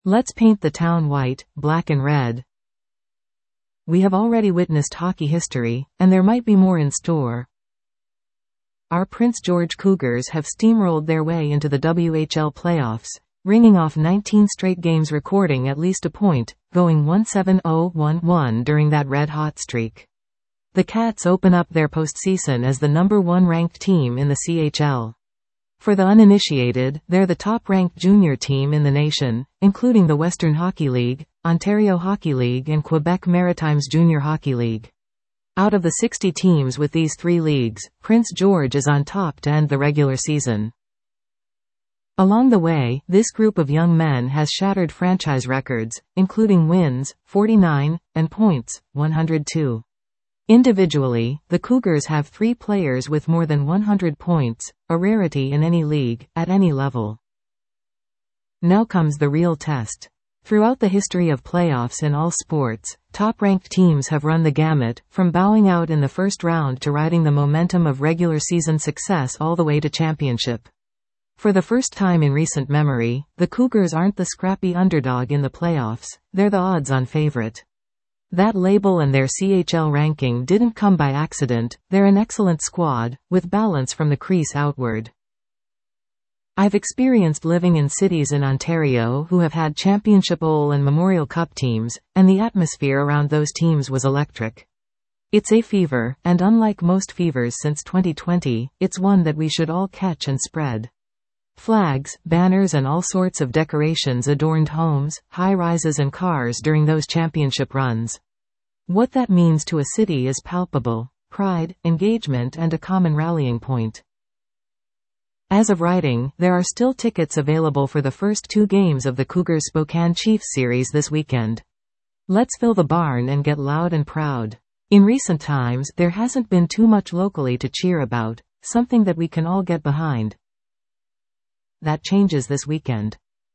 Let's paint the town white, black and red. We have already witnessed hockey history, and there might be more in store. Our Prince George Cougars have steamrolled their way into the WHL playoffs, ringing off 19 straight games, recording at least a point, going 1-7-0-1-1 during that red-hot streak. The Cats open up their postseason as the #1 ranked team in the CHL. For the uninitiated, they're the top-ranked junior team in the nation, including the Western Hockey League, Ontario Hockey League and Quebec Maritimes Junior Hockey League. Out of the 60 teams with these three leagues, Prince George is on top to end the regular season. Along the way, this group of young men has shattered franchise records, including wins, 49, and points, 102. Individually, the Cougars have 3 players with more than 100 points, a rarity in any league, at any level. Now comes the real test. Throughout the history of playoffs in all sports, top-ranked teams have run the gamut, from bowing out in the first round to riding the momentum of regular season success all the way to championship. For the first time in recent memory, the Cougars aren't the scrappy underdog in the playoffs, they're the odds-on favorite. That label and their CHL ranking didn't come by accident, they're an excellent squad, with balance from the crease outward. I've experienced living in cities in Ontario who have had Championship Bowl and Memorial Cup teams, and the atmosphere around those teams was electric. It's a fever, and unlike most fevers since 2020, it's one that we should all catch and spread. Flags, banners and all sorts of decorations adorned homes, high-rises and cars during those championship runs. What that means to a city is palpable: pride, engagement and a common rallying point. As of writing, there are still tickets available for the first 2 games of the Cougars Spokane Chiefs series this weekend. Let's fill the barn and get loud and proud. In recent times, there hasn't been too much locally to cheer about, something that we can all get behind. That changes this weekend.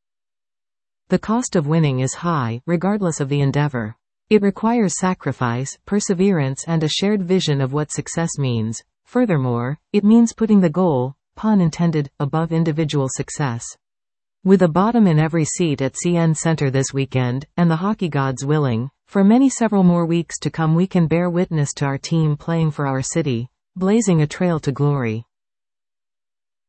The cost of winning is high, regardless of the endeavor. It requires sacrifice, perseverance and a shared vision of what success means. Furthermore, it means putting the goal, pun intended, above individual success. With a bottom in every seat at CN Centre this weekend, and the hockey gods willing, for several more weeks to come we can bear witness to our team playing for our city, blazing a trail to glory.